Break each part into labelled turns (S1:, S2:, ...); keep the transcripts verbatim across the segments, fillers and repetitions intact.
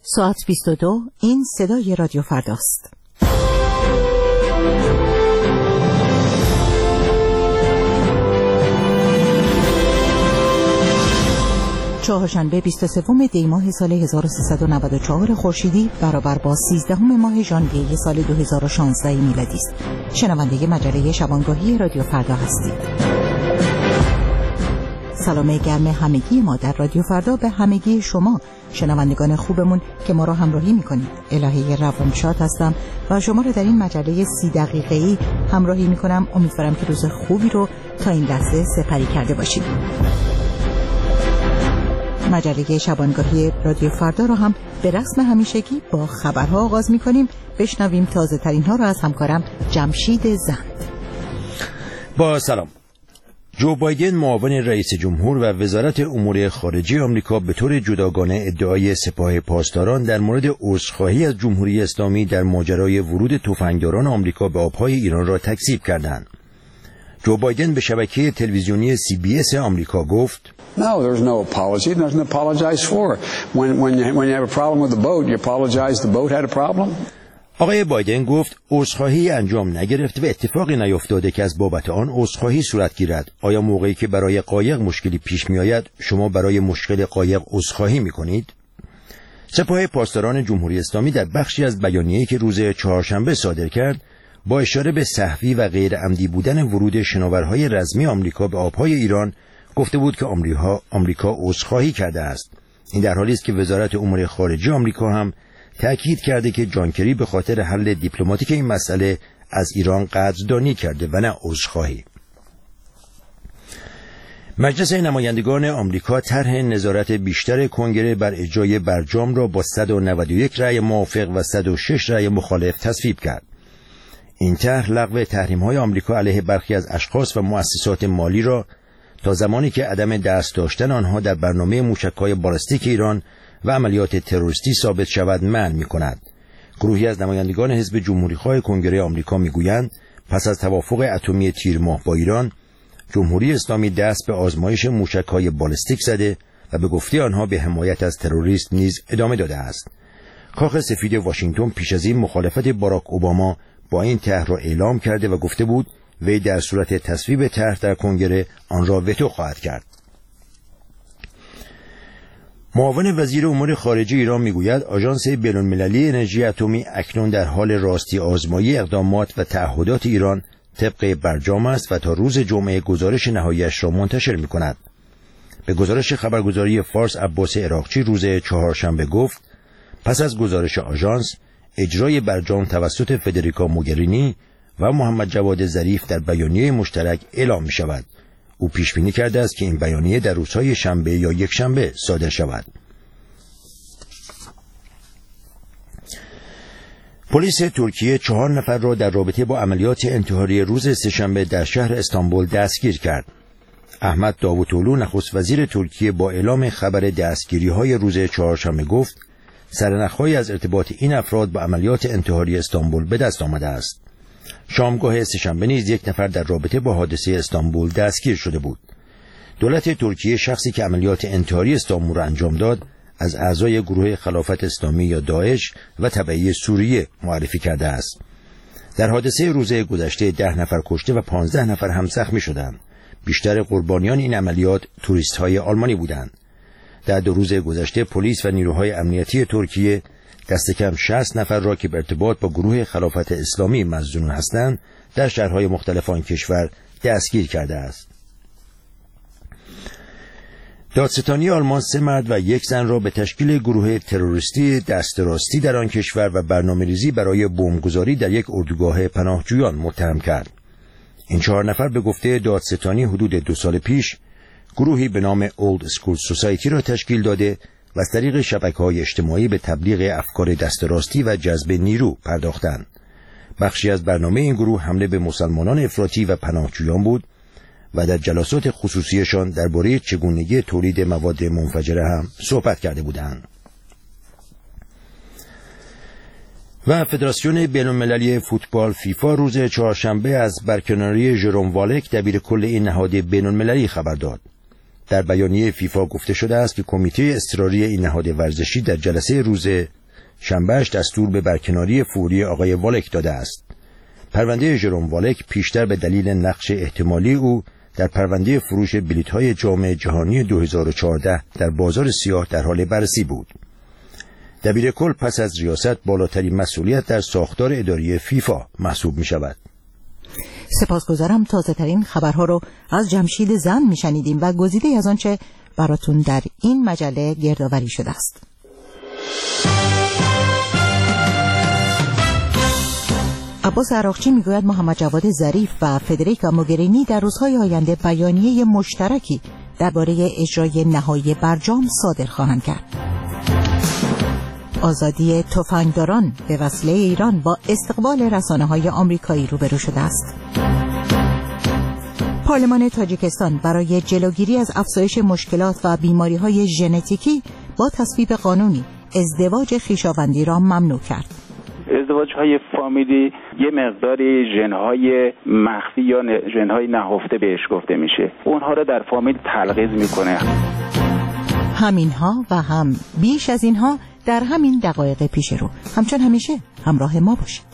S1: ساعت بیست و دو، این صدای رادیو فرداست. چهارشنبه بیست و سوم دی ماه سال هزار و سیصد و نود و چهار خورشیدی برابر با سیزدهم ماه ژانویه سال دو هزار و شانزده میلادی است. شنونده مجله شبانگاهی رادیو فردا هستید. سلام گرم همگی ما در رادیو فردا به همگی شما شنوندگان خوبمون که ما را همراهی میکنید. الهه روانشاد هستم و شما را در این مجله سی دقیقه‌ای همراهی میکنم. امیدوارم که روز خوبی رو تا این لحظه سپری کرده باشید. مجله شبانگاهی رادیو فردا را هم به رسم همیشگی با خبرها آغاز میکنیم. بشنویم تازه ترین ها را از همکارم جمشید زند.
S2: با سلام. جو بایدن معاون رئیس جمهور و وزارت امور خارجه آمریکا به طور جداگانه ادعای سپاه پاسداران در مورد عذرخواهی از جمهوری اسلامی در ماجرای ورود تفنگداران آمریکا به آبهای ایران را تکذیب کردند. جو بایدن به شبکه تلویزیونی سی بی اس آمریکا گفت:
S3: No, there's no apology. There's nothing to apologize for. When when you, when you have a problem with the boat, you apologize the boat had a problem.
S2: آقای بایدن گفت عذرخواهی انجام نگرفت و اتفاقی نیفتاده که از بابت آن عذرخواهی صورت گیرد. آیا موقعی که برای قایق مشکلی پیش می آید شما برای مشکل قایق عذرخواهی می کنید؟ سپاه پاسداران جمهوری اسلامی در بخشی از بیانیه‌ای که روز چهارشنبه صادر کرد با اشاره به سهوی و غیر عمدی بودن ورود شناورهای رزمی آمریکا به آبهای ایران گفته بود که آمریکا آمریکا عذرخواهی کرده است. این در حالی است که وزارت امور خارجه آمریکا هم تأکید کرده که جان کری به خاطر حل دیپلماتیک این مسئله از ایران قدردانی کرده و نه عذرخواهی. مجلس نمایندگان آمریکا طرح نظارت بیشتر کنگره بر اجرای برجام را با صد و نود و یک رأی موافق و صد و شش رأی مخالف تصویب کرد. این طرح لغو تحریم‌های آمریکا علیه برخی از اشخاص و مؤسسات مالی را تا زمانی که عدم دست داشتن آنها در برنامه موشک‌های بالستیک ایران و عملیات تروریستی ثابت شود منع می‌کند. گروهی از نمایندگان حزب جمهوری‌خواه کنگره آمریکا می‌گویند پس از توافق اتمی تیر ماه با ایران، جمهوری اسلامی دست به آزمایش موشک‌های بالستیک زده و به گفته آنها به حمایت از تروریست نیز ادامه داده است. کاخ سفید واشنگتن پیش از این مخالفت باراک اوباما با این طرح را اعلام کرده و گفته بود وی در صورت تصویب طرح در کنگره آن را وتو خواهد کرد. معاون وزیر امور خارجه ایران میگوید آژانس بین‌المللی انرژی اتمی اکنون در حال راستی آزمایی اقدامات و تعهدات ایران طبق برجام است و تا روز جمعه گزارش نهایی‌اش را منتشر می‌کند. به گزارش خبرگزاری فارس عباس عراقچی روز چهارشنبه گفت پس از گزارش آژانس اجرای برجام توسط فدریکا موگرینی و محمد جواد ظریف در بیانیه مشترک اعلام می شود. او پیش بینی کرده است که این بیانیه در روزهای شنبه یا یک شنبه صادر شود. پلیس ترکیه چهار نفر را در رابطه با عملیات انتحاری روز سه‌شنبه در شهر استانبول دستگیر کرد. احمد داوطلو نخست وزیر ترکیه با اعلام خبر دستگیری‌های روز چهارشنبه گفت سرنخ‌هایی از ارتباط این افراد با عملیات انتحاری استانبول به دست آمده است. شامگاه سه‌شنبه نیز یک نفر در رابطه با حادثه استانبول دستگیر شده بود. دولت ترکیه شخصی که عملیات انتحاری استانبول را انجام داد از اعضای گروه خلافت اسلامی یا داعش و تبعی سوریه معرفی کرده است. در حادثه روز گذشته ده نفر کشته و پانزده نفر هم زخمی شدند. بیشتر قربانیان این عملیات توریست‌های آلمانی بودند. در دو روز گذشته پلیس و نیروهای امنیتی ترکیه دست کم شصت نفر را که به ارتباط با گروه خلافت اسلامی مظنون هستند در شهرهای مختلف آن کشور دستگیر کرده است. دادستانی آلمان سه مرد و یک زن را به تشکیل گروه تروریستی دست راستی در آن کشور و برنامه‌ریزی برای بمبگذاری در یک اردوگاه پناهجویان متهم کرد. این چهار نفر به گفته دادستانی حدود دو سال پیش گروهی به نام اولد اسکول سوسایتی را تشکیل داده و از طریق شبکه‌های اجتماعی به تبلیغ افکار دست راستی و جذب نیرو پرداختند. بخشی از برنامه این گروه حمله به مسلمانان افراطی و پناهجویان بود و در جلسات خصوصیشان درباره چگونگی تولید مواد منفجره هم صحبت کرده بودند. و فدراسیون بین‌المللی فوتبال فیفا روز چهارشنبه از برکناری ژروم والک دبیر کل این نهاد بین‌المللی خبر داد. در بیانیه فیفا گفته شده است که کمیته اضطراری این نهاد ورزشی در جلسه روز شنبهش دستور به برکناری فوری آقای والک داده است. پرونده ژروم والک پیشتر به دلیل نقش احتمالی او در پرونده فروش بلیط‌های جام جهانی دو هزار و چهارده در بازار سیاه در حال بررسی بود. دبیرکل پس از ریاست بالاترین مسئولیت در ساختار اداری فیفا محسوب می شود.
S1: سپاسگزارم. تازه ترین خبرها رو از جمشید زن می شنیدیم و گزیده از آنچه براتون در این مجله گردآوری شده است. عباس عراقچی میگوید محمد جواد ظریف و فدریکا موگرینی در روزهای آینده بیانیه مشترکی درباره اجرای نهایی برجام صادر خواهند کرد. آزادی تفنگداران به وسیله ایران با استقبال رسانه‌های آمریکایی روبرو شده است. پارلمان تاجیکستان برای جلوگیری از افزایش مشکلات و بیماری‌های ژنتیکی با تصویب قانونی ازدواج خویشاوندی را ممنوع کرد.
S4: ازدواج‌های فامیلی یه مقداری ژن‌های مخفی یا ژن‌های نهفته بهش گفته میشه. اونها رو در فامیل تلغیز میکنه.
S1: همینها و هم بیش از اینها در همین دقایق پیش رو. همچون همیشه همراه ما باشید.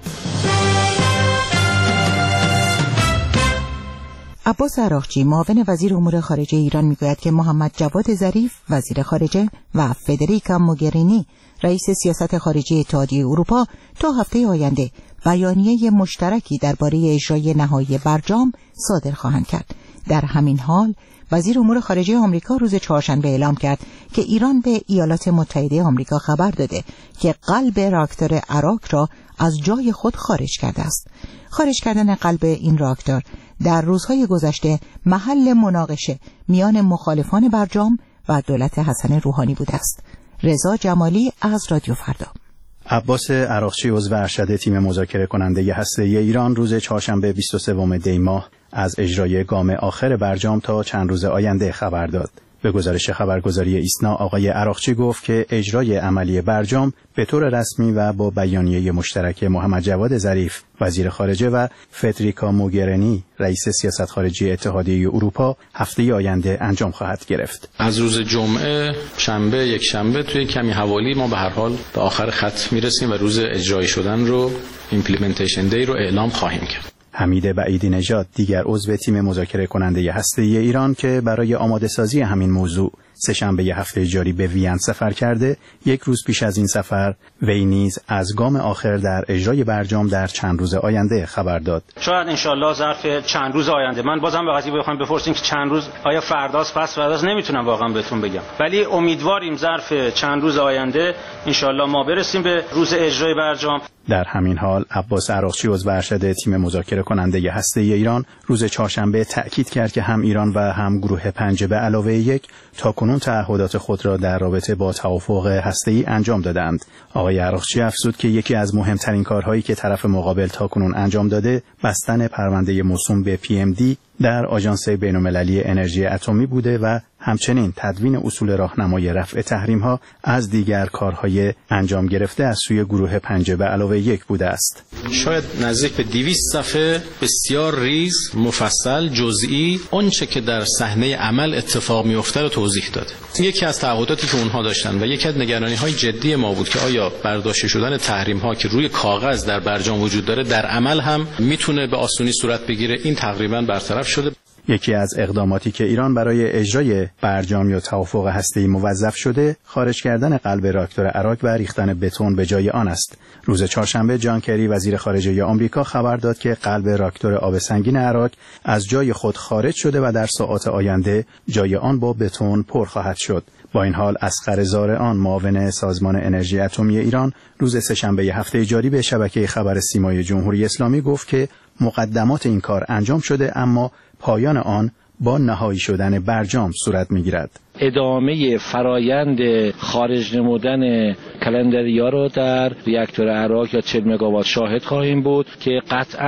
S1: عباس عراقچی معاون وزیر امور خارجه ایران میگوید که محمد جواد ظریف وزیر خارجه و فدریکا موگرینی رئیس سیاست خارجی اتحادیه اروپا تا هفته آینده بیانیه مشترکی درباره اجرای نهایی برجام صادر خواهند کرد. در همین حال وزیر امور خارجه آمریکا روز چهارشنبه اعلام کرد که ایران به ایالات متحده آمریکا خبر داده که قلب راکتور اراک را از جای خود خارج کرده است. خارج کردن قلب این راکتور در روزهای گذشته محل مناقشه میان مخالفان برجام و دولت حسن روحانی بوده است. رضا جمالی از رادیو فردا.
S5: عباس عراقچی عضو ارشد تیم مذاکره کننده هسته‌ای ایران روز چهارشنبه بیست و سوم دی ماه از اجرای گام آخر برجام تا چند روز آینده خبر داد. به گزارش خبرگزاری ایسنا آقای عراقچی گفت که اجرای عملی برجام به طور رسمی و با بیانیه مشترک محمد جواد ظریف وزیر خارجه و فدریکا موگرینی رئیس سیاست خارجی اتحادیه اروپا هفته آینده انجام خواهد گرفت.
S6: از روز جمعه، شنبه، یک شنبه توی کمی حوالی ما به هر حال به آخر خط میرسیم و روز اجرایی شدن رو ایمپلیمنتیشن دی رو اعلام خواهیم کرد.
S5: حمید بعیدی نژاد دیگر عضو تیم مذاکره کننده هسته‌ای ایران که برای آماده سازی همین موضوع سه‌شنبه هفته جاری به وین سفر کرده، یک روز پیش از این سفر وی نیز از گام آخر در اجرای برجام در چند روز آینده خبر داد.
S7: شاید انشالله ظرف چند روز آینده، من بازم به قضیه بخوایم بپرسیم که چند روز آیا فرداست پس فرداست نمیتونم واقعا بهتون بگم، ولی امیدواریم ظرف چند روز آینده انشالله ما برسیم به روز اجرای برجام.
S5: در همین حال عباس عراقچی عضو ارشد تیم مذاکره کننده هسته‌ای ایران روز چهارشنبه تأکید کرد که هم ایران و هم گروه پنج به علاوه یک تاکنون تعهدات خود را در رابطه با توافق هسته‌ای انجام دادند. آقای عراقچی افزود که یکی از مهمترین کارهایی که طرف مقابل تاکنون انجام داده بستن پرونده موسوم به پی ام دی در آژانس بین‌المللی انرژی اتمی بوده و همچنین تدوین اصول راهنمای رفع تحریم‌ها از دیگر کارهای انجام گرفته از سوی گروه پنج به علاوه یک بوده است.
S6: شاید نزدیک به دویست صفحه بسیار ریز، مفصل، جزئی آنچه که در صحنه عمل اتفاق می‌افته رو توضیح داد. یکی از تعهداتی که اونها داشتن و یکی از نگرانی‌های جدی ما بود که آیا برداشته شدن تحریم‌ها که روی کاغذ در برجام وجود داره در عمل هم میتونه به آسونی صورت بگیره. این تقریباً برطرف شده.
S5: یکی از اقداماتی که ایران برای اجرای برجام یا توافق هسته‌ای موظف شده، خارج کردن قلب راکتور اراک و ریختن بتون به جای آن است. روز چهارشنبه جان کری وزیر خارجه آمریکا خبر داد که قلب راکتور آب سنگین اراک از جای خود خارج شده و در ساعات آینده جای آن با بتون پر خواهد شد. با این حال اصغر زارعان معاون سازمان انرژی اتمی ایران روز سه‌شنبه هفته جاری به شبکه خبر سیمای جمهوری اسلامی گفت که مقدمات این کار انجام شده اما پایان آن با نهایی شدن برجام صورت می‌گیرد.
S8: ادامه فرایند خارج نمودن کلندریا رو در ریاکتور اراک یا چهل مگاوات شاهد خواهیم بود که قطعاً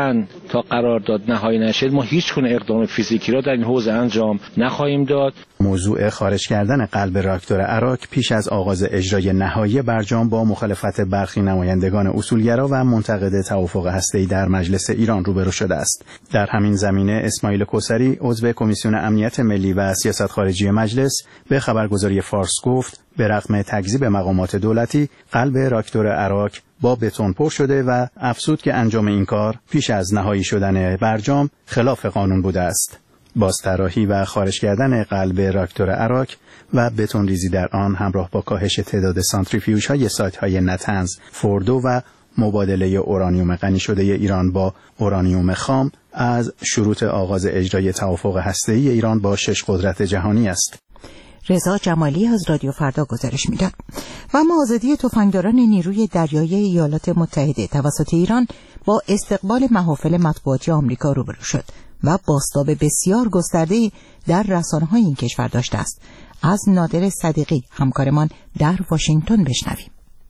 S8: تا قرارداد نهایی نشه ما هیچ گونه اقدام فیزیکی را در این حوزه انجام نخواهیم داد.
S5: موضوع خارج کردن قلب راکتور اراک پیش از آغاز اجرای نهایی برجام با مخالفت برخی نمایندگان اصولگرا و منتقد توافق هسته‌ای در مجلس ایران روبرو شده است. در همین زمینه اسماعیل کوثری عضو کمیسیون امنیت ملی و سیاست خارجی مجلس به خبرگزاری فارس گفت به رغم تکذیب مقامات دولتی قلب راکتور اراک با بتون پر شده و افزود که انجام این کار پیش از نهایی شدن برجام خلاف قانون بوده است. بازطراحی و خارج کردن قلب راکتور اراک و بتون ریزی در آن همراه با کاهش تعداد سانتریفیوژ های سایت های نتنز، فوردو و مبادله اورانیوم غنی شده ایران با اورانیوم خام از شروط آغاز اجرای توافق هسته‌ای ایران با شش قدرت جهانی است.
S1: رضا جمالی از رادیو فردا گزارش می‌داد. و اما آزادی تفنگداران نیروی دریایی ایالات متحده توسط ایران با استقبال محافل مطبوعاتی آمریکا روبرو شد و بازتاب بسیار گسترده‌ای در رسانه‌های این کشور داشته است. از نادر صدیقی همکارمان در واشنگتن بشنویم.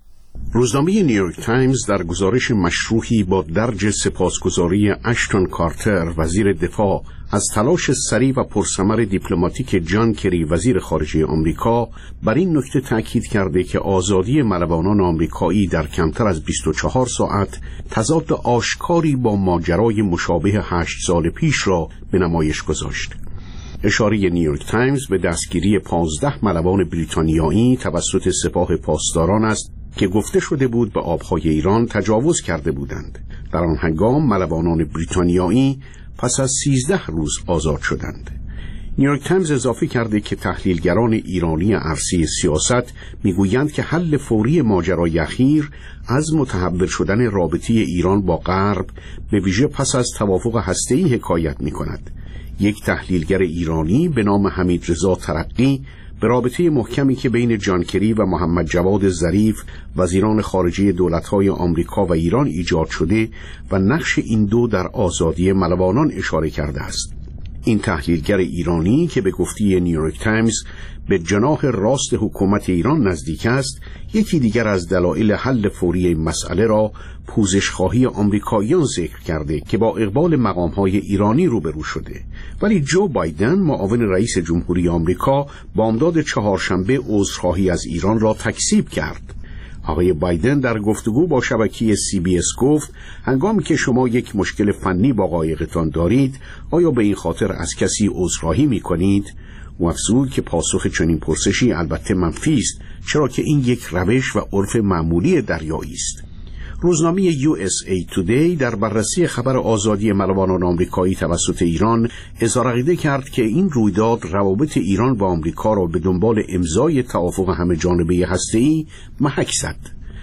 S9: روزنامه نیویورک تایمز در گزارش مشروحی با درج سپاسگزاری اشتون کارتر وزیر دفاع از تلاش سریع و پرثمر دیپلماتیک جان کری وزیر خارجه آمریکا بر این نکته تاکید کرده که آزادی ملوانان آمریکایی در کمتر از بیست و چهار ساعت تضاد آشکاری با ماجرای مشابه هشت سال پیش را به نمایش گذاشت. اشاره نیویورک تایمز به دستگیری پانزده ملوان بریتانیایی توسط سپاه پاسداران است که گفته شده بود به آبهای ایران تجاوز کرده بودند. در آن هنگام ملوانان بریتانیایی پس از سیزده روز آزاد شدند. نیویورک تایمز اضافه کرده که تحلیلگران ایرانی عرصه سیاست میگویند که حل فوری ماجرای اخیر از متحول شدن رابطه ایران با غرب به ویژه پس از توافق هسته‌ای حکایت می‌کند. یک تحلیلگر ایرانی به نام حمیدرضا ترقی به رابطه محکمی که بین جان کری و محمد جواد ظریف وزیران خارجه دولت‌های آمریکا و ایران ایجاد شده و نقش این دو در آزادی ملوانان اشاره کرده است. این تحلیلگر ایرانی که به گفته نیویورک تایمز به جناح راست حکومت ایران نزدیک است، یکی دیگر از دلایل حل فوری این مسئله را پوزشخواهی آمریکاییان ذکر کرده که با اقبال مقام‌های ایرانی روبرو شده. ولی جو بایدن معاون رئیس جمهوری آمریکا بامداد چهارشنبه عذرخواهی از ایران را تکذیب کرد. آقای بایدن در گفتگو با شبکه سی بی اس گفت هنگامی که شما یک مشکل فنی با قایقتان دارید آیا به این خاطر از کسی عذرخواهی می‌کنید؟ او افزود که پاسخ چنین پرسشی البته منفی است، چرا که این یک روش و عرف معمولی دریایی است. روزنامه یو اس ای تودی در بررسی خبر آزادی ملوانان آمریکایی توسط ایران اظهار عقیده کرد که این رویداد روابط ایران و آمریکا را به دنبال امضای توافق همه جانبه هسته‌ای محک زد.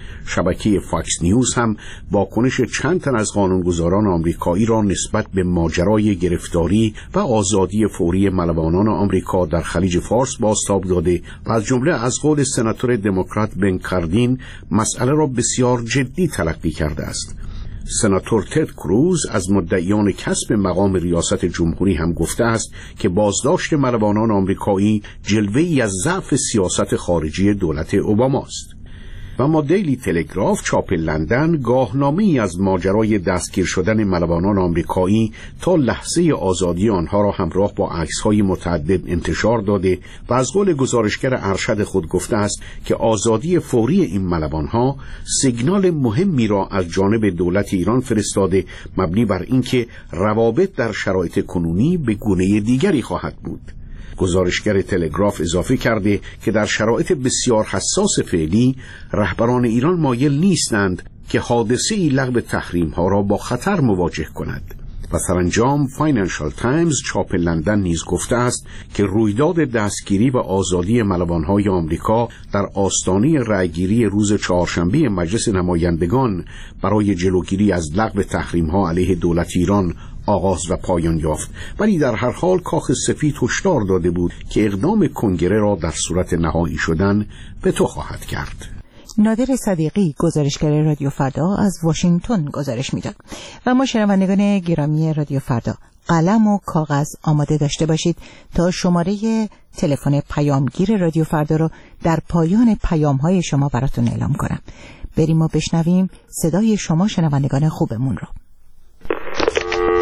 S9: شبکه فاکس نیوز هم واکنش چند تن از قانونگذاران آمریکایی را نسبت به ماجرای گرفتاری و آزادی فوری ملوانان آمریکا در خلیج فارس بازتاب داده و از جمله از قول سناتور دموکرات بن کاردین مسئله را بسیار جدی تلقی کرده است. سناتور تد کروز از مدعیان کسب مقام ریاست جمهوری هم گفته است که بازداشت ملوانان آمریکایی جلوه‌ای از ضعف سیاست خارجی دولت اوباما است. و ما دیلی تلگراف چاپ لندن گاهنامه‌ای از ماجرای دستگیر شدن ملوانان آمریکایی تا لحظه آزادی آنها را همراه با عکس‌های متعدد انتشار داده و از قول گزارشگر ارشد خود گفته است که آزادی فوری این ملوانها سیگنال مهمی را از جانب دولت ایران فرستاده، مبنی بر اینکه روابط در شرایط کنونی به گونه دیگری خواهد بود. گزارشگر تلگراف اضافه کرده که در شرایط بسیار حساس فعلی رهبران ایران مایل نیستند که حادثه‌ای لغو تحریم‌ها را با خطر مواجه کند. و سرانجام فاینانشال تایمز چاپ لندن نیز گفته است که رویداد دستگیری و آزادی ملوان‌های آمریکا در آستانه رأیگیری روز چهارشنبه مجلس نمایندگان برای جلوگیری از لغو تحریم‌ها علیه دولت ایران آغاز و پایان یافت، ولی در هر حال کاخ سفید هشدار داده بود که اقدام کنگره را در صورت نهایی شدن به تو خواهد کرد.
S1: نادر صدیقی گزارشگر رادیو فردا از واشنگتن گزارش میداد. و ما شنوندگان گرامی رادیو فردا قلم و کاغذ آماده داشته باشید تا شماره تلفن پیامگیر رادیو فردا رو در پایان پیام‌های شما براتون اعلام کنم. بریم و بشنویم صدای شما شنوندگان خوبمون رو.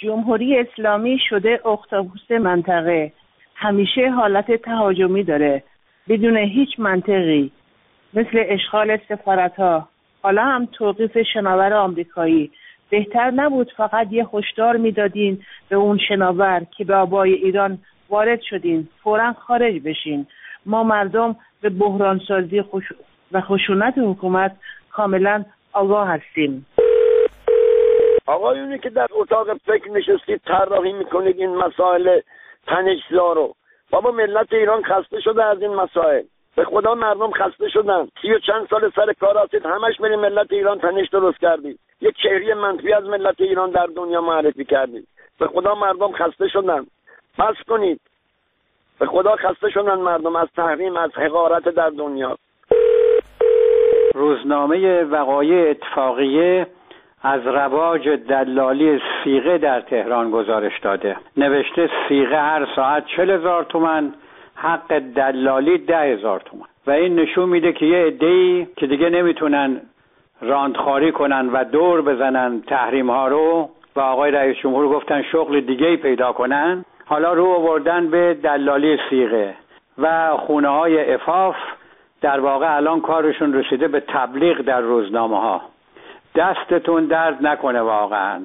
S10: جمهوری اسلامی شده اختاپوس منطقه، همیشه حالت تهاجمی داره بدون هیچ منطقی، مثل اشغال سفارت‌ها، حالا هم توقیف شناور آمریکایی. بهتر نبود فقط یه هشدار میدادین به اون شناور که به آبای ایران وارد شدین فوراً خارج بشین؟ ما مردم به بحرانسازی خوش... و خشونت حکومت کاملا آگاه هستیم.
S11: آقایونی که در اتاق فکر نشستید طراحی میکنید این مسائل تنش‌زا رو، بابا ملت ایران خسته شده از این مسائل. به خدا مردم خسته شدن. سی و چند سال سر کار هستید، همش برید ملت ایران تنش درست کردید، یک چهره منفی از ملت ایران در دنیا معرفی کردید. به خدا مردم خسته شدن، بس کنید. به خدا خسته شدن مردم از تحریم، از حقارت در دنیا.
S12: روزنامه وقایع اتفاقیه از رواج دلالی صیغه در تهران گزارش داده. نوشته صیغه هر ساعت چهل هزار تومان، حق دلالی ده هزار تومان. و این نشون میده که یه عده‌ای که دیگه نمیتونن راندخاری کنن و دور بزنن تحریم ها رو و آقای رئیس جمهور گفتن شغل دیگه‌ای پیدا کنن، حالا رو آوردن به دلالی صیغه و خونه های عفاف. در واقع الان کارشون رسیده به تبلیغ در روزنامه ها. دستتون درد نکنه واقعا.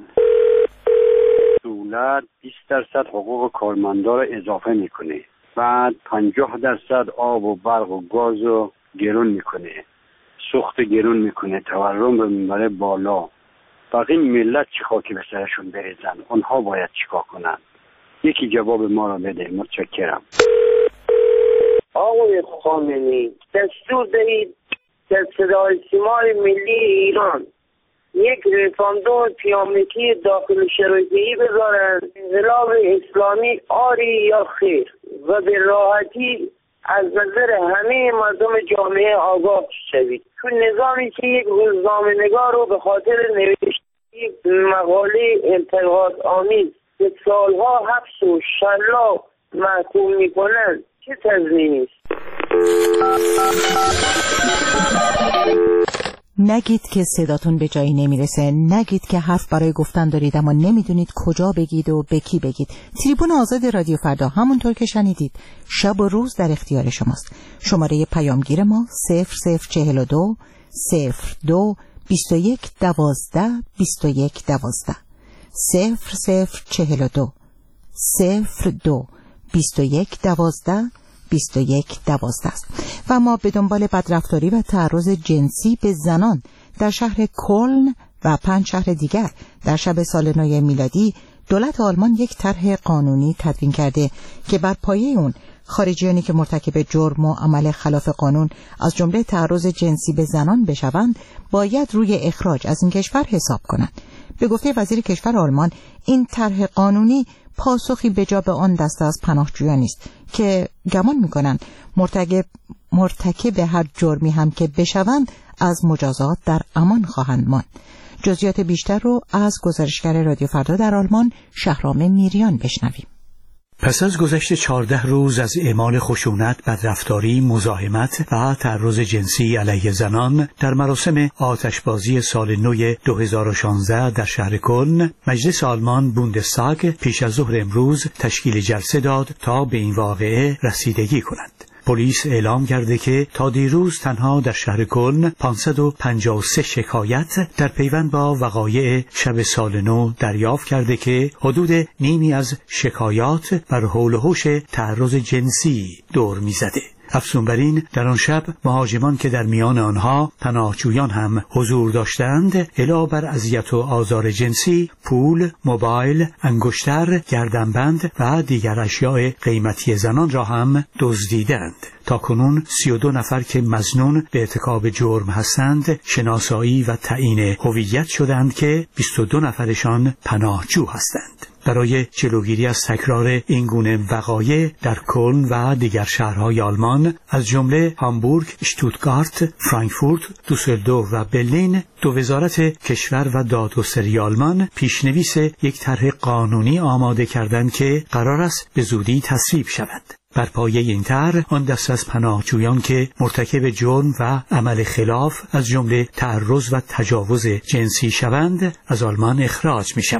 S13: دولت بیست درصد حقوق کارمندا رو اضافه میکنه، بعد پنجاه درصد آب و برق و گاز رو گرون میکنه، سوخت گرون میکنه، تورم رو میبره بالا. باقی ملت چی خاکی به سرشون بریزن؟ اونها باید چیکار کنن؟ یکی جواب ما رو بده. متشکرم.
S14: آقای خامنه‌ای، دستور دهید در صدای سیمای ملی ایران یک رفراندوم پیامکی داخل شرایطی بذارن، انقلاب اسلامی آری یا خیر، و به راحتی از نظر همه مردم جامعه آگاه شوید. چون نظامی که یک روزنامه نگار رو به خاطر نوشتن مقاله انتقاد آمیز به سالها حبس و شلاق محکوم میکنن، چه تضمینی است؟
S1: نگید که صداتون به جایی نمیرسه، نگید که حرف برای گفتن دارید اما نمیدونید کجا بگید و به کی بگید. تریبون آزاد رادیو فردا همونطور که شنیدید شب و روز در اختیار شماست. شماره پیامگیر ما صفر صفر چهل و دو صفر دو بیست و یک دوازده بیست و یک دوازده صفر صفر چهل و دو صفر دو بیست و یک دوازده بیست و یک دوازده است. و ما به دنبال بدرفتاری و تعرض جنسی به زنان در شهر کلن و پنج شهر دیگر در شب سال نو میلادی دولت آلمان یک طرح قانونی تدوین کرده که بر پایه اون خارجیانی که مرتکب جرم و عمل خلاف قانون از جمله تعرض جنسی به زنان بشوند باید روی اخراج از این کشور حساب کنند. به گفته وزیر کشور آلمان این طرح قانونی پاسخی به جا به آن دسته از پناهجویان است که گمان می‌کنند مرتکب مرتکب هر جرمی هم که بشوند از مجازات در امان خواهند ماند. جزئیات بیشتر رو از گزارشگر رادیو فردا در آلمان شهرام میریان بشنویم.
S15: پس از گذشت چهارده روز از اعمال خشونت، بدرفتاری، مزاحمت و تعرض جنسی علیه زنان در مراسم آتشبازی سال نو دو هزار و شانزده در شهر کلن، مجلس آلمان بوندستاگ پیش از ظهر امروز تشکیل جلسه داد تا به این واقعه رسیدگی کند. پلیس اعلام کرده که تا دیروز تنها در شهر کلن پانصد و پنجاه و سه شکایت در پیوند با وقایع شب سال نو دریافت کرده که حدود نیمی از شکایات بر حول و حوش تعرض جنسی دور می‌زده. افزون بر این در آن شب مهاجمان که در میان آنها پناهجویان هم حضور داشتند علاوه بر اذیت و آزار جنسی پول، موبایل، انگشتر، گردنبند و دیگر اشیاء قیمتی زنان را هم دزدیدند. تا کنون سی و دو نفر که مظنون به ارتکاب جرم هستند شناسایی و تعیین هویت شدند که بیست و دو نفرشان پناهجو هستند. برای جلوگیری از تکرار این گونه وقایع در کلن و دیگر شهرهای آلمان از جمله هامبورگ، اشتوتگارت، فرانکفورت، دوسلدورف و برلین دو وزارت کشور و دادگستری آلمان پیشنویس یک طرح قانونی آماده کردند که قرار است به زودی تصویب شود. بر پایه این طرح آن دست از پناهجویان که مرتکب جرم و عمل خلاف از جمله تعرض و تجاوز جنسی شوند از آلمان اخراج می شوند.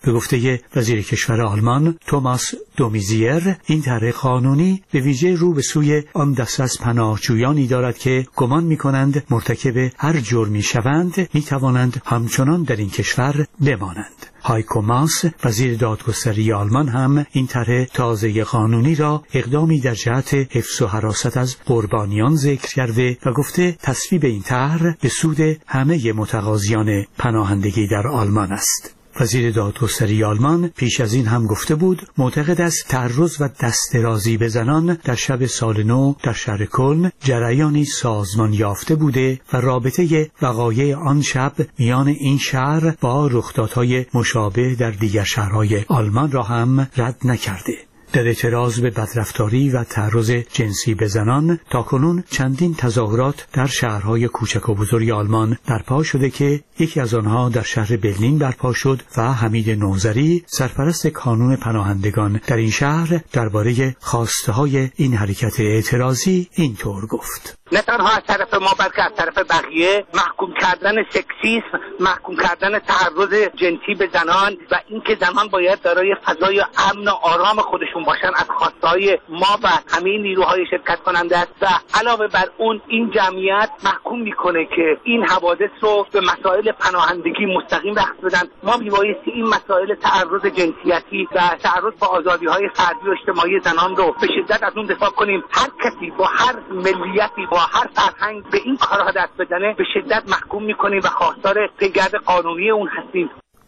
S15: به گفته وزیر کشور آلمان توماس دومیزیر، این طرح قانونی به ویژه رو به سوی آن دسته از پناهجویانی دارد که گمان می‌کنند مرتکب هر جرمی شوند می‌توانند همچنان در این کشور بمانند. هایکو ماس، وزیر دادگستری آلمان، هم این طرح تازه قانونی را اقدامی در جهت حفظ و حراست از قربانیان ذکر کرده و گفته تصویب این طرح به سود همه متقاضیان پناهندگی در آلمان است. وزیر دادگستری آلمان پیش از این هم گفته بود معتقد است تعرض و دست درازی به زنان در شب سال نو در شهر کلن جریانی سازمان یافته بوده و رابطه وقایع آن شب میان این شهر با رخدادهای مشابه در دیگر شهرهای آلمان را هم رد نکرده. در اعتراض به بدرفتاری و تعرض جنسی به زنان تاکنون چندین تظاهرات در شهرهای کوچک و بزرگ آلمان برپا شده که یکی از آنها در شهر برلین برپا شد و حمید نوذری، سرپرست کانون پناهندگان در این شهر، درباره خواسته های این حرکت اعتراضی اینطور گفت:
S16: نه تنها از طرف ما بلکه از طرف بقیه محکوم کردن سکسیسم، محکوم کردن تعرض جنسی به زنان و اینکه زنان باید دارای فضای امن و آرام خودشون باشن از خواستهای ما و همه نیروهای شرکت کننده است. و علاوه بر اون این جمعیت محکوم میکنه که این حوادث رو به مسائل پناهندگی مستقیم بحث بدن. ما میبایستی این مسائل تعرض جنسیتی و تعرض به آزادی‌های فردی و اجتماعی زنان رو به شدت از اون دفاع کنیم. هر کسی با هر ملیتی با هر فرهنگ به این کارها دست بزنه به شدت محکوم میکنیم و خواستار پیگرد قانونی اون هستیم.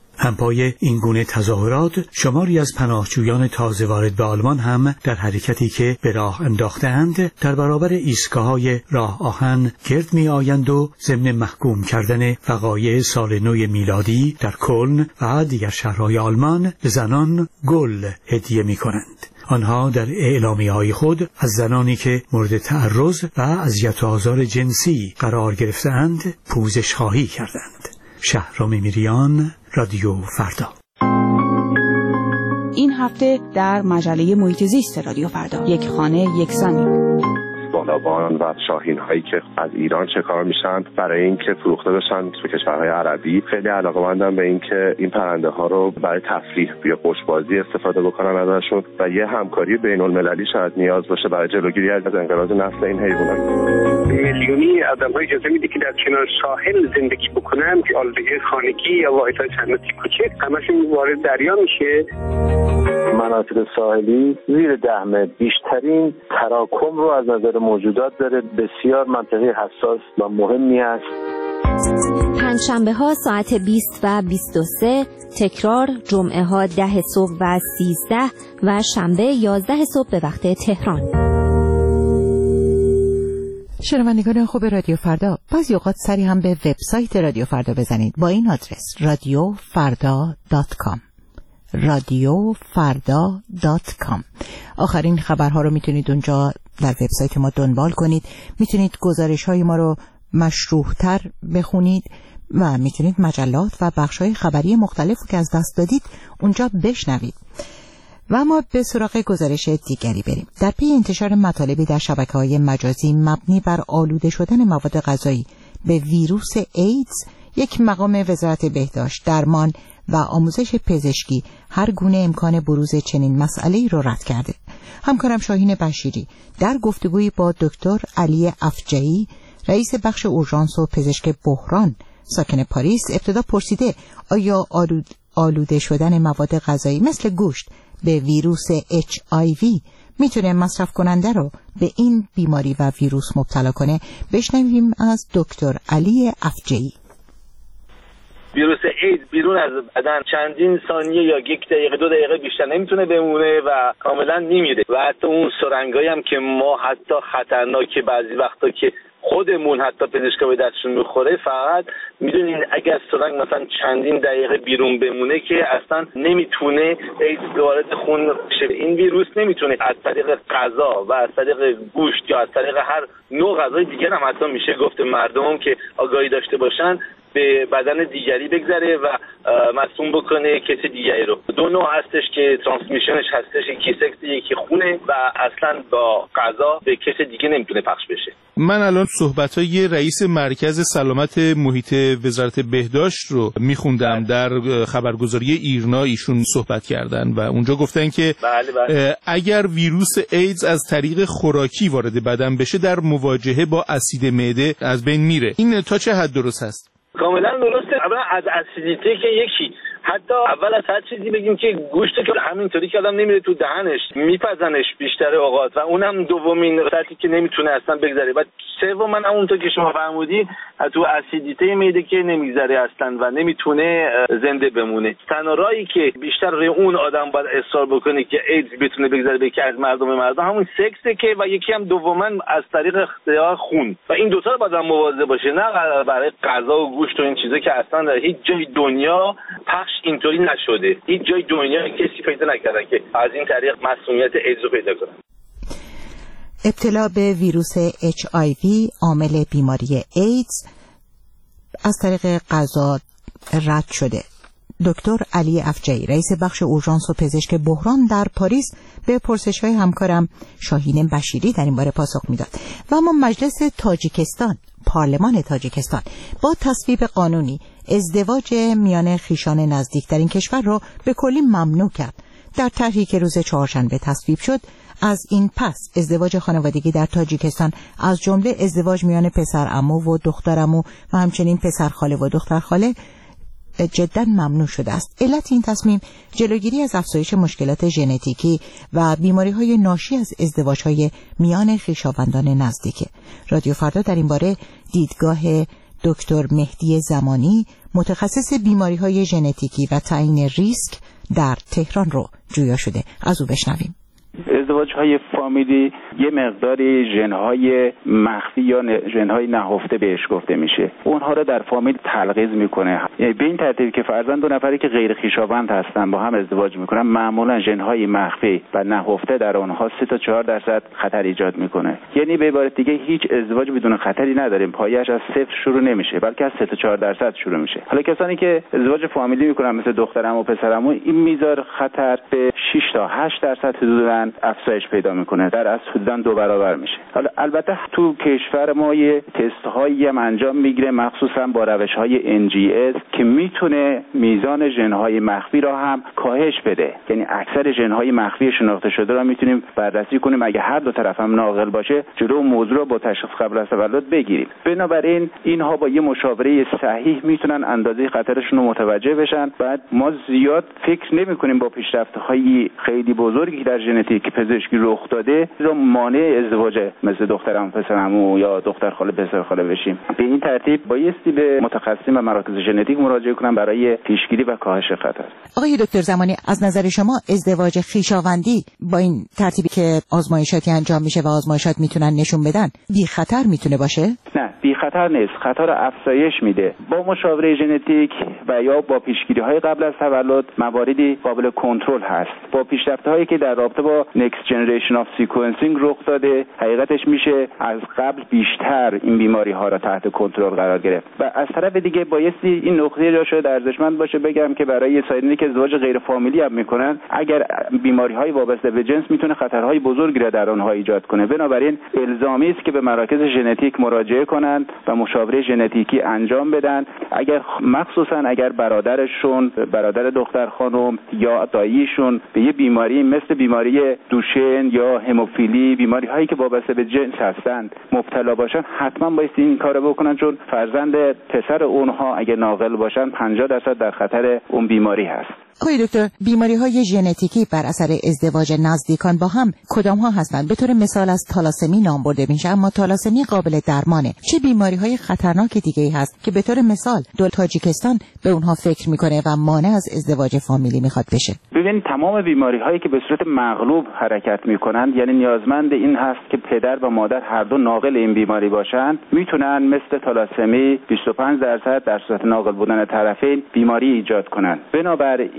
S15: همپای این گونه تظاهرات شماری از پناهجویان تازه وارد به آلمان هم در حرکتی که به راه انداختند در برابر ایستگاه‌های راه آهن گرد می آیند و ضمن محکوم کردن وقایع سال نو میلادی در کلن و دیگر شهرهای آلمان به زنان گل هدیه می کنند. آنها در اعلامیه‌های خود از زنانی که مورد تعرض و اذیت و آزار جنسی قرار گرفتند پوزش خواهی کردند. شهرام میریان، رادیو فردا.
S17: این هفته در مجله محیط زیست رادیو فردا، یک خانه یک زمین.
S18: بالابان و شاهین هایی که از ایران شکار میشن برای اینکه فروخته بشن به کشورهای عربی، خیلی علاقه‌مندم به اینکه این پرنده ها رو برای تفریح یا قشبازی استفاده بکنن ازشون و یه همکاری بین‌المللی شاید نیاز باشه برای جلوگیری از انقراض نسل این حیوانات.
S13: میلیونی آدم‌ها اجازه میده که در کنار ساحل زندگی بکنن که آلودگی خانگی یا واحدهای صنعتی کوچک همشون وارد دریا میشه.
S19: مناطق ساحلی زیر ده متر بیشترین تراکم رو از نظر موجودات داره. بسیار منطقه حساس و مهمی است.
S20: پنجشنبه ها ساعت بیست و بیست و سه، تکرار جمعه ها ده صبح و سیزده و شنبه یازده صبح به وقت تهران.
S1: شنوندگان خوب رادیو فردا، بعضی اوقات سری هم به وبسایت رادیو فردا بزنید با این آدرس رادیو فردا دات کام. رادیو فردا دات کام. آخرین خبرها رو میتونید اونجا در وبسایت ما دنبال کنید. میتونید گزارش های ما رو مشروح‌تر بخونید و میتونید مجلات و بخش‌های خبری مختلفی که از دست دادید اونجا بشنوید. و ما به سراغ گزارش دیگری بریم. در پی انتشار مطالبی در شبکه‌های مجازی مبنی بر آلوده شدن مواد غذایی به ویروس ایدز، یک مقام وزارت بهداشت، درمان و آموزش پزشکی هر گونه امکان بروز چنین مسئله‌ای را رد کرده. همکارم شاهین بشیری در گفتگویی با دکتر علی افجعی، رئیس بخش اورژانس و پزشک بحران ساکن پاریس، ابتدا پرسیده آیا آلود آلوده شدن مواد غذایی مثل گوشت به ویروس اچ آی وی میتونه مصرف کننده رو به این بیماری و ویروس مبتلا کنه. بشنویم از دکتر علی افجعی.
S21: ویروس ایدز بیرون از بدن چندین ثانیه یا یک دقیقه دو دقیقه بیشتر نمیتونه بمونه و کاملا میمیره و حتی اون سرنگایی هم که ما حتی خطرناکه بعضی وقتا که خودمون حتی پزشکا به دستشون میخوره، فقط میدونین اگر سرنگ مثلا چندین دقیقه بیرون بمونه که اصلا نمیتونه ایدز وارد خون شه. این ویروس نمیتونه از طریق غذا و از طریق گوشت یا از طریق هر نوع غذای دیگر هم حتی میشه گفت مردم که آگاهی داشته باشن به بدن دیگری بگذره و مصدوم بکنه کسی دیگری رو. دو نوع هستش که ترانسمیشنش هستش، یکی سکس یکی خونه و اصلا با غذا به کسی دیگه نمیتونه پخش بشه.
S3: من الان صحبت‌های رئیس مرکز سلامت محیط وزارت بهداشت رو میخوندم در خبرگزاری ایرنا، ایشون صحبت کردن و اونجا گفتن که
S21: بله بله.
S3: اگر ویروس ایدز از طریق خوراکی وارد بدن بشه در مواجهه با اسید معده از بین میره. این تا چه حد درست هست؟
S21: کاملا درسته. اولا از اسیدیته که یکی حتی اول از هر چیزی بگیم که گوشت که همینطوری که آدم نمیره تو دهنش، میپزنش بیشتر اوقات و اونم دومین سطحی که نمیتونه اصلا بگذره. و سوم من همونطور که شما فرمودی تو اسیدیته معده که نمیگذره اصلا و نمیتونه زنده بمونه. تنها راهی که بیشتر روی اون آدم باید اصرار بکنه که ایدز بتونه بگذره به که از مردم مردم همون سکسه که و یکی هم دوما از طریق اختیار خون و این دوتا رو باید مواظب باشه، نه برای غذا و گوشت و این چیزا که اصلا در هیچ جای دنیا پخش اینطوری نشده. هیچ جای دنیا کسی پیدا نکرده که از این طریق مسمومیت ایدز رو پیدا کنه.
S1: ابتلا به ویروس اچ آی وی عامل بیماری ایدز از طریق غذا رد شده. دکتر علی افجعی رئیس بخش اورژانس و پزشک بحران در پاریس به پرسش‌های همکارم شاهین بشیری در این باره پاسخ میداد. و اما مجلس تاجیکستان، پارلمان تاجیکستان با تصویب قانونی ازدواج میان خویشان نزدیک در این کشور را به کلی ممنوع کرد. در طرحی که روز چهارشنبه تصویب شد، از این پس ازدواج خانوادگی در تاجیکستان از جمله ازدواج میان پسر عمو و دختر عمو و همچنین پسر خاله و دختر خاله جداً ممنوع شده است. علت این تصمیم جلوگیری از افزایش مشکلات ژنتیکی و بیماری‌های ناشی از ازدواج‌های میان خویشاوندان نزدیک. رادیو فردا در این باره دیدگاه دکتر مهدی زمانی، متخصص بیماری‌های ژنتیکی و تعیین ریسک در تهران رو جویا شده. از او بشنویم.
S4: ازدواج‌های فامیلی یه مقداری ژن‌های مخفی یا ژن‌های نهفته بهش گفته میشه. اونها رو در فامیل تلغیز میکنه. یعنی به این ترتیب که فرضاً دو نفری که غیر خویشاوند هستن با هم ازدواج میکنن، معمولاً ژن‌های مخفی و نهفته در اونها سه تا چهار درصد خطر ایجاد میکنه. یعنی به عبارت دیگه هیچ ازدواج بدون خطری نداریم. پایه‌اش از صفر شروع نمیشه، بلکه از سه تا چهار درصد شروع میشه. حالا کسانی که ازدواج فامیلی میکنن مثل دخترم و پسرم، این میزان خطر به شش تا هشت درصد حدوداً افزایش پیدا میکنه، در از حدوداً دو برابر میشه. حالا البته تو کشور ما یه تست هایی هم انجام میگیره، مخصوصا با روش های ان جی اس که میتونه میزان ژن های مخفی را هم کاهش بده. یعنی اکثر ژن های مخفی شناخته شده را میتونیم بررسی کنیم، اگه هر دو طرف هم ناقل باشه جلو موضوع را با تشخیص قبل از تولد بگیریم. بنابراین اینها با یه مشاوره صحیح میتونن اندازه خطرشون رو متوجه بشن. بعد ما زیاد فکر نمیکنیم با پیشرفت های خیلی بزرگی که در ژنتیک پزشکی رخ داده رو مانع ازدواج مثل دخترم پسرعمو یا دختر خاله پسر خاله بشیم. به این ترتیب بایستی به متخصصین و مراکز ژنتیک مراجعه کنن برای پیشگیری و کاهش خطر.
S1: آقای دکتر زمانی، از نظر شما ازدواج خویشاوندی با این ترتیبی که آزمایشاتی انجام میشه و آزمایشات میتونن نشون بدن بی خطر میتونه باشه؟
S4: نه، بی خطر نیست، خطر افزایش میده. با مشاوره ژنتیک و یا با پیشگیری های قبل از تولد مواردی قابل کنترل هست. با پیشرفت هایی که در رابطه با نکست جنریشن آف سیکونسینگ رخ داده، حقیقتش میشه از قبل بیشتر این بیماری ها را تحت کنترل قرار گرفت. و از طرف دیگه بایستی این نکته را شاید ارزشمند باشه بگم که برای سایرینی که ازدواج غیر فامیلی هم میکنن، اگر بیماری های وابسته به جنس میتونه خطرهای بزرگی را در آنها ایجاد کنه. بنابراین الزامی است که به مراکز ژنتیک مراجعه کنند و مشاوره ژنتیکی انجام بدن. اگر مخصوصا اگر برادرشون، برادر دختر خانم یا داییشون به یه بیماری مثل بیماری دوشن یا هموفیلی، بیماری هایی که وابسته به جنس هستند، مبتلا باشن، حتما باید این کارو بکنن، چون فرزند پسر اونها اگه ناقل باشن پنجاه درصد در خطر اون بیماری هست.
S1: آقای دکتر، بیماری های ژنتیکی بر اثر ازدواج نزدیکان با هم کدام ها هستند؟ به طور مثال از تالاسمی نام برده میشه، اما تالاسمی قابل درمانه. چه بیماری های خطرناک دیگه ای هست که به طور مثال دول تاجیکستان به اونها فکر میکنه و مانع از ازدواج فامیلی میخواد بشه؟
S4: ببین، تمام بیماری هایی که به صورت مغلوب حرکت میکنند، یعنی نیازمند این هست که پدر و مادر هر دو ناقل این بیماری باشند، میتونن مثل تالاسمی بیست و پنج درصد در صورت ناقل بودن طرفین بیماری ایجاد کنند. بنابراین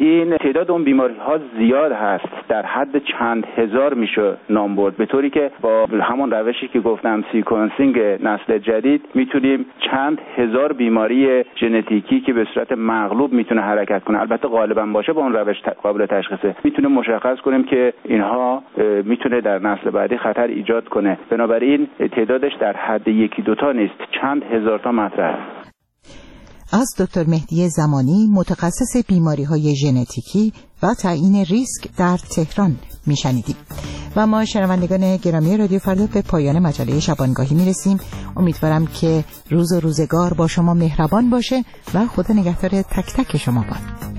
S4: این تعداد اون بیماری ها زیاد هست، در حد چند هزار میشه نام برد، به طوری که با همون روشی که گفتم سیکونسینگ نسل جدید میتونیم چند هزار بیماری ژنتیکی که به صورت مغلوب میتونه حرکت کنه، البته غالبا باشه با اون روش قابل تشخیصه، میتونه مشخص کنیم که اینها میتونه در نسل بعدی خطر ایجاد کنه. بنابراین تعدادش در حد یکی دوتا نیست، چند هزار تا مطرح.
S1: از دکتر مهدی زمانی متخصص بیماری‌های ژنتیکی و تعیین ریسک در تهران میشنیدیم. و ما شنوندگان گرامی رادیو فردا به پایان مجله شبانگاهی میرسیم. امیدوارم که روز و روزگار با شما مهربان باشه و خدا نگهدار تک تک شما باد.